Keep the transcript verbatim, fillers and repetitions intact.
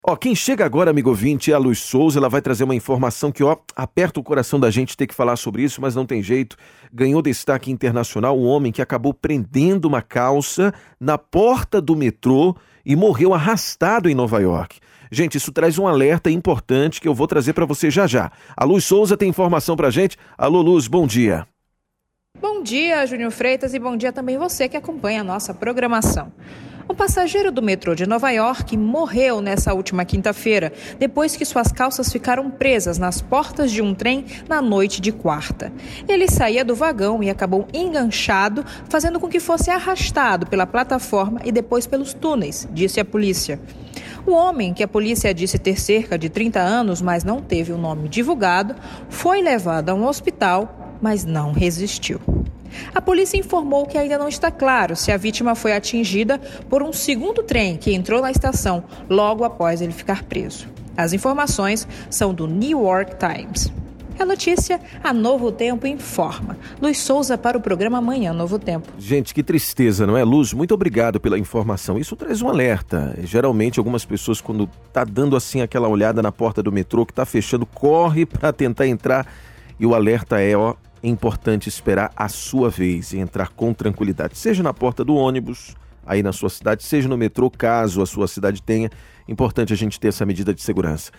Ó, quem chega agora, amigo ouvinte, é a Luz Souza. Ela vai trazer uma informação que, ó, aperta o coração da gente ter que falar sobre isso, mas não tem jeito. Ganhou destaque internacional um homem que acabou prendendo uma calça na porta do metrô e morreu arrastado em Nova York. Gente, isso traz um alerta importante que eu vou trazer para você já já. A Luz Souza tem informação pra gente. Alô, Luz, bom dia. Bom dia, Júnior Freitas, e bom dia também você que acompanha a nossa programação. Um passageiro do metrô de Nova York morreu nessa última quinta-feira, depois que suas calças ficaram presas nas portas de um trem na noite de quarta. Ele saía do vagão e acabou enganchado, fazendo com que fosse arrastado pela plataforma e depois pelos túneis, disse a polícia. O homem, que a polícia disse ter cerca de trinta anos, mas não teve o nome divulgado, foi levado a um hospital, mas não resistiu. A polícia informou que ainda não está claro se a vítima foi atingida por um segundo trem que entrou na estação logo após ele ficar preso. As informações são do New York Times. A notícia, a Novo Tempo informa. Luz Souza para o programa Amanhã Novo Tempo. Gente, que tristeza, não é, Luz? Muito obrigado pela informação. Isso traz um alerta. Geralmente, algumas pessoas, quando tá dando assim aquela olhada na porta do metrô que tá fechando, corre para tentar entrar. E o alerta é, ó, é importante esperar a sua vez e entrar com tranquilidade. Seja na porta do ônibus, aí na sua cidade, seja no metrô, caso a sua cidade tenha. Importante a gente ter essa medida de segurança.